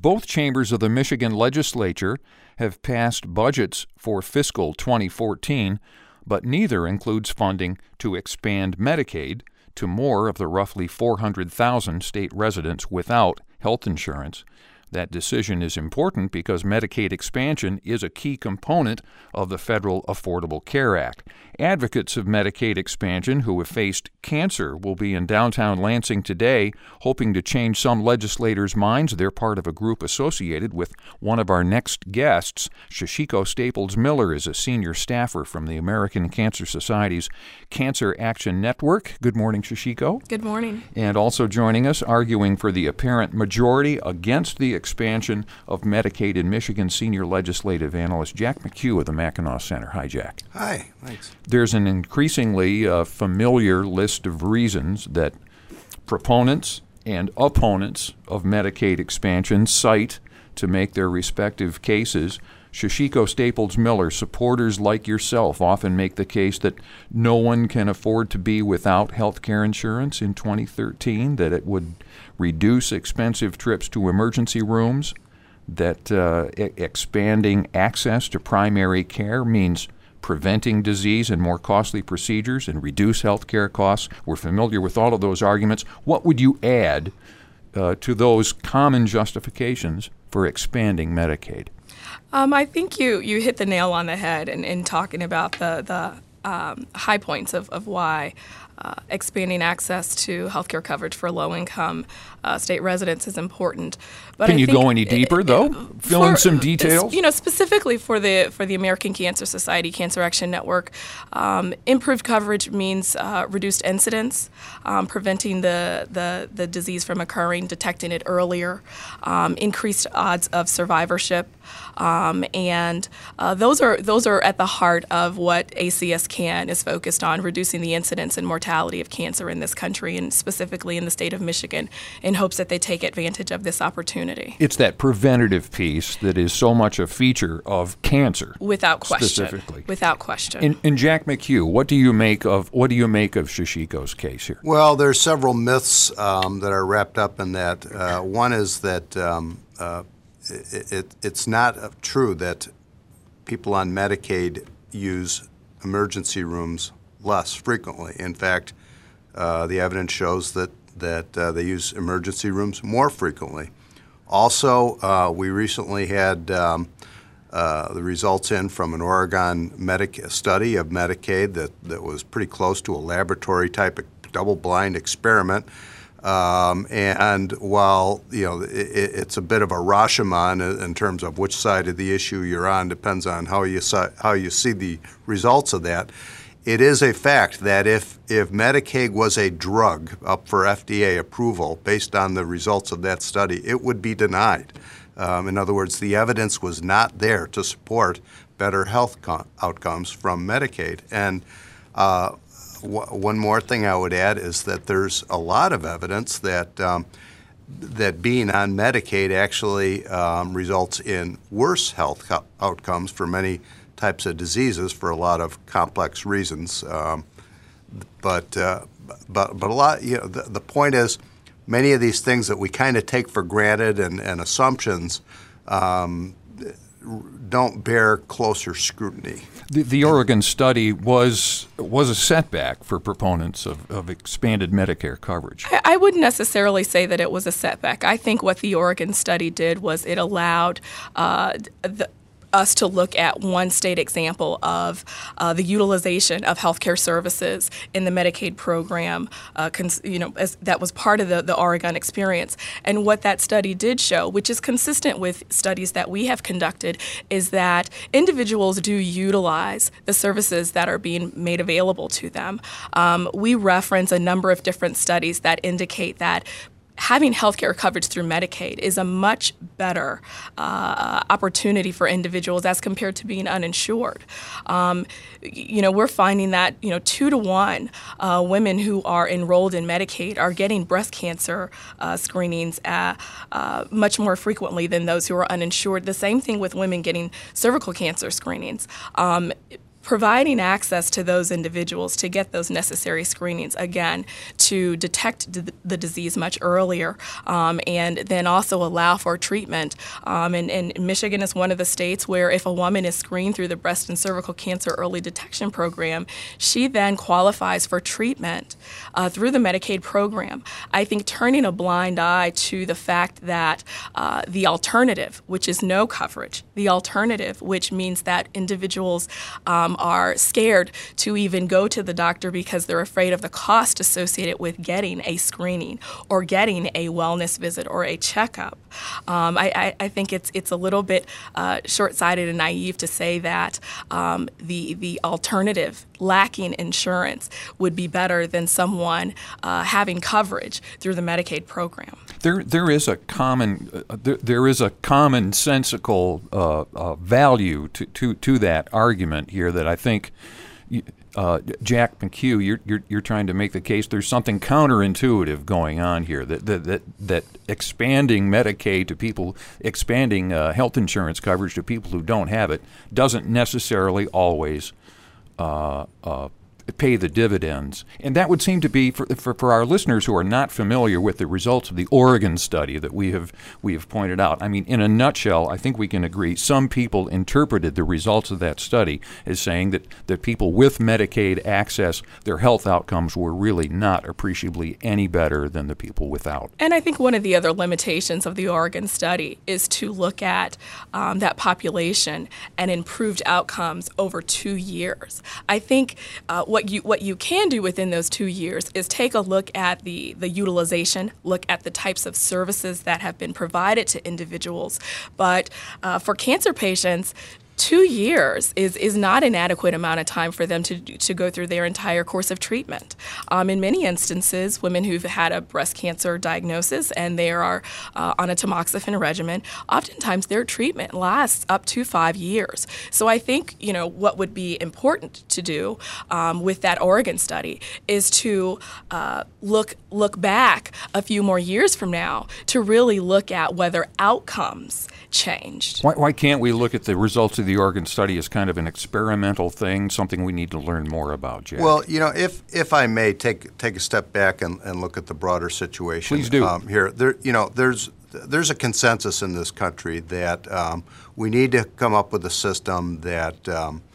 Both chambers of the Michigan legislature have passed budgets for fiscal 2014, but neither includes funding to expand Medicaid to more of the roughly 400,000 state residents without health insurance. That decision is important because Medicaid expansion is a key component of the federal Affordable Care Act. Advocates of Medicaid expansion who have faced cancer will be in downtown Lansing today, hoping to change some legislators' minds. They're part of a group associated with one of our next guests. Shashiko Staples Miller is a senior staffer from the American Cancer Society's Cancer Action Network. Good morning, Shashiko. Good morning. And also joining us, arguing for the apparent majority against the expansion of Medicaid in Michigan, senior legislative analyst Jack McHugh of the Mackinac Center. Hi, Jack. Hi, thanks. There's an increasingly familiar list of reasons that proponents and opponents of Medicaid expansion cite to make their respective cases. Shashiko Staples Miller, supporters like yourself often make the case that no one can afford to be without health care insurance in 2013, that it would reduce expensive trips to emergency rooms, that expanding access to primary care means preventing disease and more costly procedures and reduce health care costs. We're familiar with all of those arguments. What would you add to those common justifications for expanding Medicaid? I think you hit the nail on the head in talking about the high points of why expanding access to healthcare coverage for low-income state residents is important. But Can you go any deeper, though? Fill in some details? Specifically for the American Cancer Society Cancer Action Network, improved coverage means reduced incidence, preventing the disease from occurring, detecting it earlier, increased odds of survivorship, and those are at the heart of what ACS CAN is focused on, reducing the incidence and mortality of cancer in this country, and specifically in the state of Michigan, in hopes that they take advantage of this opportunity. It's that preventative piece that is so much a feature of cancer. Without question. Specifically. Without question. And Jack McHugh, what do you make of Shashiko's case here? Well, there's several myths that are wrapped up in that. One is that it's not true that people on Medicaid use emergency rooms less frequently. In fact, the evidence shows that they use emergency rooms more frequently. Also, we recently had the results in from an Oregon study of Medicaid that was pretty close to a laboratory-type double-blind experiment. And while it's a bit of a Rashomon in terms of which side of the issue you're on, depends on how you see the results of that. It is a fact that if Medicaid was a drug up for FDA approval based on the results of that study, it would be denied. In other words, the evidence was not there to support better health outcomes from Medicaid. And one more thing I would add is that there's a lot of evidence that being on Medicaid actually results in worse health outcomes for many types of diseases for a lot of complex reasons. But a lot, the point is, many of these things that we kind of take for granted and assumptions don't bear closer scrutiny. The Oregon study was a setback for proponents of expanded Medicare coverage. I wouldn't necessarily say that it was a setback. I think what the Oregon study did was it allowed us to look at one state example of the utilization of healthcare services in the Medicaid program, as that was part of the Oregon experience. And what that study did show, which is consistent with studies that we have conducted, is that individuals do utilize the services that are being made available to them. We reference a number of different studies that indicate that having healthcare coverage through Medicaid is a much better opportunity for individuals as compared to being uninsured. We're finding that 2 to 1 women who are enrolled in Medicaid are getting breast cancer screenings much more frequently than those who are uninsured. The same thing with women getting cervical cancer screenings. providing access to those individuals to get those necessary screenings, again, to detect the disease much earlier, and then also allow for treatment. And Michigan is one of the states where if a woman is screened through the Breast and Cervical Cancer Early Detection Program, she then qualifies for treatment through the Medicaid program. I think turning a blind eye to the fact that the alternative, which is no coverage, the alternative, which means that individuals are scared to even go to the doctor because they're afraid of the cost associated with getting a screening or getting a wellness visit or a checkup. I think it's a little bit short-sighted and naive to say that the alternative, lacking insurance, would be better than someone having coverage through the Medicaid program. There is a commonsensical value to that argument here that I think. Jack McHugh, you're trying to make the case there's something counterintuitive going on here, that expanding Medicaid to people, expanding health insurance coverage to people who don't have it, doesn't necessarily always pay the dividends. And that would seem to be, for our listeners who are not familiar with the results of the Oregon study that we have pointed out. I mean, in a nutshell, I think we can agree some people interpreted the results of that study as saying that people with Medicaid access, their health outcomes were really not appreciably any better than the people without. And I think one of the other limitations of the Oregon study is to look at that population and improved outcomes over 2 years. I think what you can do within those 2 years is take a look at the utilization, look at the types of services that have been provided to individuals. But for cancer patients, 2 years is not an adequate amount of time for them to go through their entire course of treatment. In many instances, women who've had a breast cancer diagnosis and they are on a tamoxifen regimen, oftentimes their treatment lasts up to 5 years. So I think, what would be important to do with that Oregon study is to look back a few more years from now to really look at whether outcomes changed. Why can't we look at the results of the Oregon study as kind of an experimental thing, something we need to learn more about, Jack? Well, if I may take a step back and look at the broader situation. Please do. Here, there's a consensus in this country that we need to come up with a system that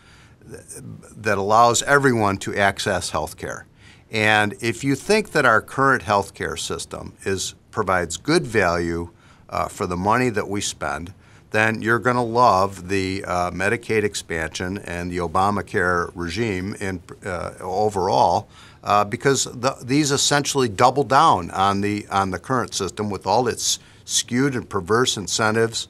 allows everyone to access health care. And if you think that our current health care system provides good value for the money that we spend, then you're going to love the Medicaid expansion and the Obamacare regime overall, because these essentially double down on the current system with all its skewed and perverse incentives,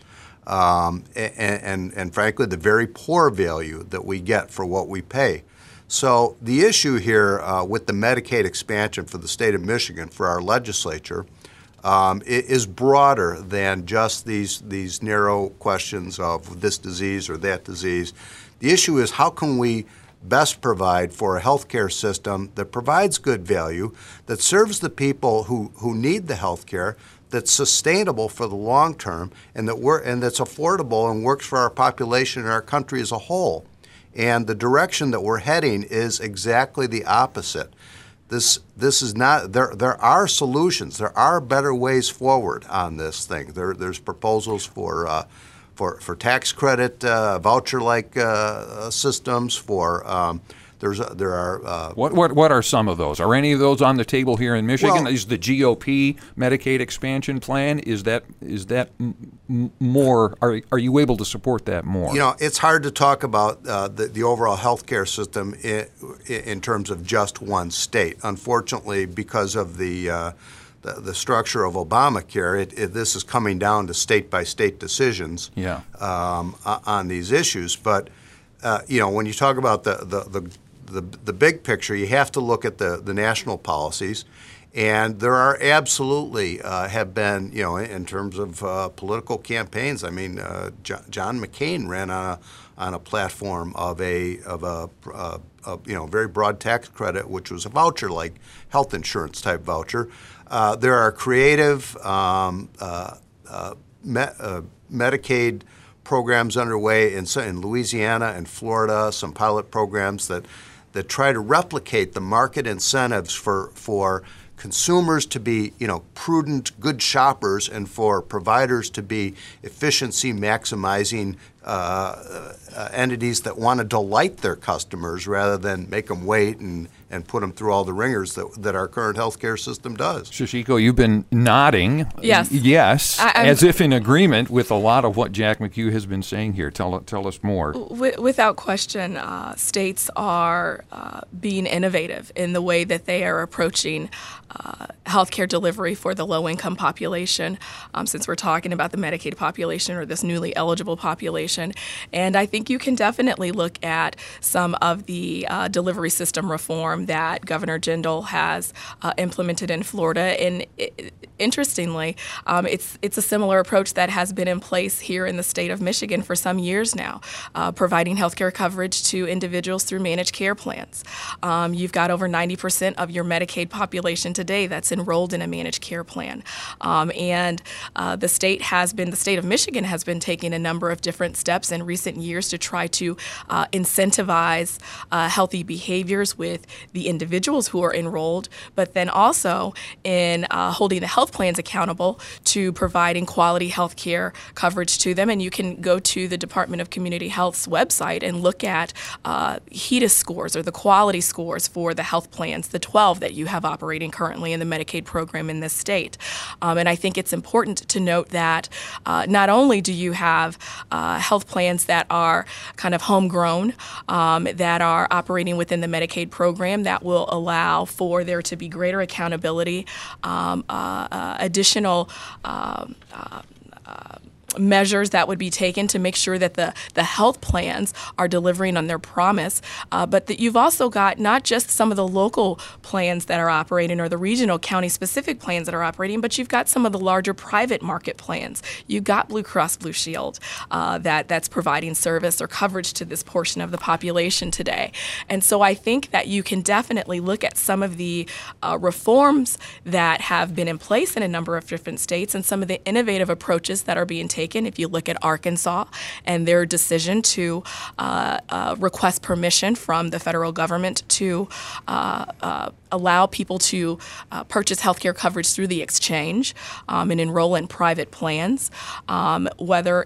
and frankly the very poor value that we get for what we pay. So the issue here with the Medicaid expansion for the state of Michigan, for our legislature, is broader than just these narrow questions of this disease or that disease. The issue is, how can we best provide for a healthcare system that provides good value, that serves the people who need the healthcare, that's sustainable for the long term, and that's affordable and works for our population and our country as a whole. And the direction that we're heading is exactly the opposite. This is not. There are solutions. There are better ways forward on this thing. There's proposals for tax credit, voucher-like systems. There are. What are some of those? Are any of those on the table here in Michigan? Well, is the GOP Medicaid expansion plan? Is that more? Are you able to support that more? It's hard to talk about the overall healthcare system in terms of just one state. Unfortunately, because of the structure of Obamacare, this is coming down to state-by-state decisions on these issues. But when you talk about the big picture, you have to look at the national policies, and there are absolutely have been, in terms of political campaigns. I mean, John McCain ran on a platform of a very broad tax credit, which was a voucher-like health insurance type voucher. There are creative Medicaid programs underway in Louisiana and Florida, some pilot programs that try to replicate the market incentives for consumers to be, prudent, good shoppers, and for providers to be efficiency maximizing entities that want to delight their customers rather than make them wait and put them through all the ringers that our current healthcare system does. Shashiko, you've been nodding. Yes. Yes, as if in agreement with a lot of what Jack McHugh has been saying here. Tell us more. Without question, states are being innovative in the way that they are approaching healthcare delivery for the low-income population, since we're talking about the Medicaid population or this newly eligible population. And I think you can definitely look at some of the delivery system reform that Governor Jindal has implemented in Florida. And interestingly, it's a similar approach that has been in place here in the state of Michigan for some years now, providing health care coverage to individuals through managed care plans. You've got over 90% of your Medicaid population today that's enrolled in a managed care plan. And the state of Michigan has been taking a number of different steps in recent years to try to incentivize healthy behaviors with the individuals who are enrolled, but then also in holding the health plans accountable to providing quality health care coverage to them. And you can go to the Department of Community Health's website and look at HEDIS scores, or the quality scores for the health plans, the 12 that you have operating currently in the Medicaid program in this state. And I think it's important to note that not only do you have health plans that are kind of homegrown, that are operating within the Medicaid program that will allow for there to be greater accountability, additional measures that would be taken to make sure that the health plans are delivering on their promise, but that you've also got not just some of the local plans that are operating or the regional county-specific plans that are operating, but you've got some of the larger private market plans. You've got Blue Cross Blue Shield that's providing service or coverage to this portion of the population today. And so I think that you can definitely look at some of the reforms that have been in place in a number of different states and some of the innovative approaches that are being taken. If you look at Arkansas and their decision to request permission from the federal government to allow people to purchase health care coverage through the exchange and enroll in private plans, whether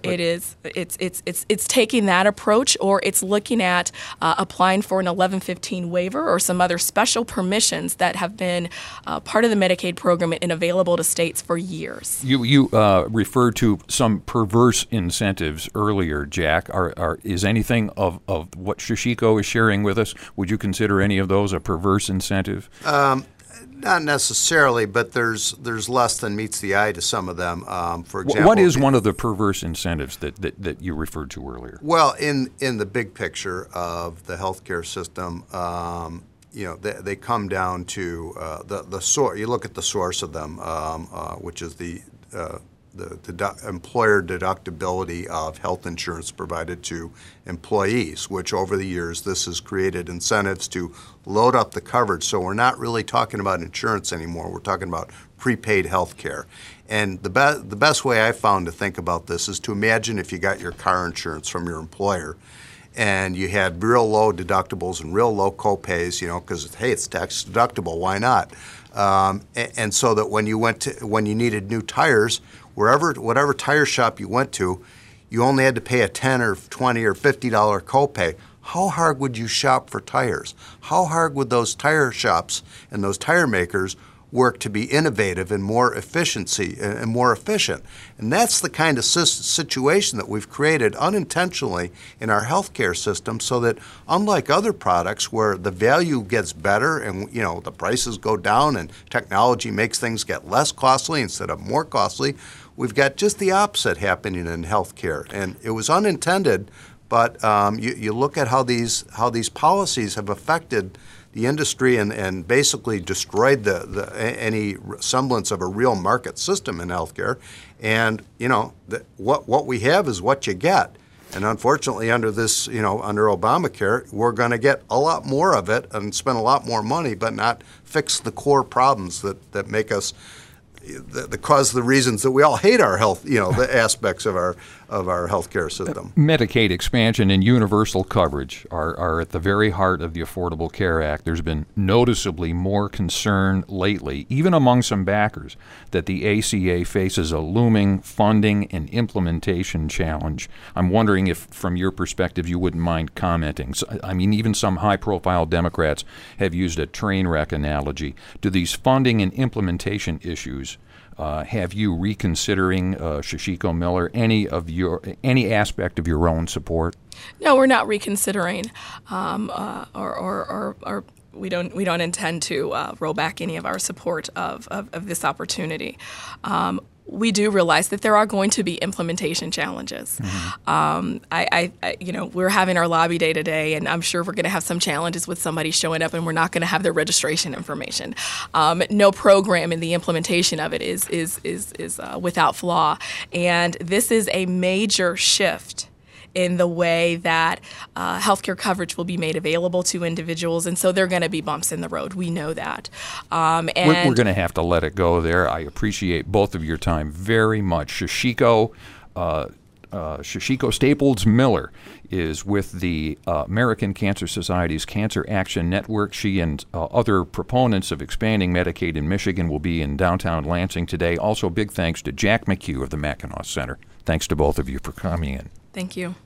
it's taking that approach or it's looking at applying for an 1115 waiver or some other special permissions that have been part of the Medicaid program and available to states for years. You referred to some perverse incentives earlier, Jack. Is anything of what Shashiko is sharing with us, would you consider any of those a perverse incentive? Not necessarily, but there's less than meets the eye to some of them. For example, what is one of the perverse incentives that you referred to earlier? Well, in the big picture of the healthcare system, they come down to the source. You look at the source of them, which is the employer deductibility of health insurance provided to employees, which over the years this has created incentives to load up the coverage. So we're not really talking about insurance anymore. We're talking about prepaid health care. And the best way I found to think about this is to imagine if you got your car insurance from your employer and you had real low deductibles and real low co-pays, because, hey, it's tax deductible, why not? And so that when you needed new tires, whatever tire shop you went to, you only had to pay a $10 or $20 or $50 copay. How hard would you shop for tires? How hard would those tire shops and those tire makers work to be innovative and more efficiency and more efficient? And that's the kind of situation that we've created unintentionally in our healthcare system, so that unlike other products where the value gets better and the prices go down and technology makes things get less costly instead of more costly, we've got just the opposite happening in healthcare. And it was unintended, but you look at how these policies have affected the industry and basically destroyed any semblance of a real market system in healthcare. And what we have is what you get. And unfortunately, under this, under Obamacare, we're going to get a lot more of it and spend a lot more money, but not fix the core problems that make us, the cause of the reasons that we all hate our health, the aspects of our healthcare system. Medicaid expansion and universal coverage are at the very heart of the Affordable Care Act. There's been noticeably more concern lately, even among some backers, that the ACA faces a looming funding and implementation challenge. I'm wondering if, from your perspective, you wouldn't mind commenting. I mean, even some high-profile Democrats have used a train wreck analogy. Do these funding and implementation issues have you reconsidering, Shashiko Miller, any aspect of your own support? No, we're not reconsidering, or we don't intend to roll back any of our support of this opportunity. We do realize that there are going to be implementation challenges. We're having our lobby day today, and I'm sure we're going to have some challenges with somebody showing up, and we're not going to have their registration information. No program in the implementation of it is without flaw, and this is a major shift in the way that healthcare coverage will be made available to individuals, and so there are going to be bumps in the road. We know that. We're going to have to let it go there. I appreciate both of your time very much. Shashiko Staples Miller is with the American Cancer Society's Cancer Action Network. She and other proponents of expanding Medicaid in Michigan will be in downtown Lansing today. Also, big thanks to Jack McHugh of the Mackinac Center. Thanks to both of you for coming in. Thank you.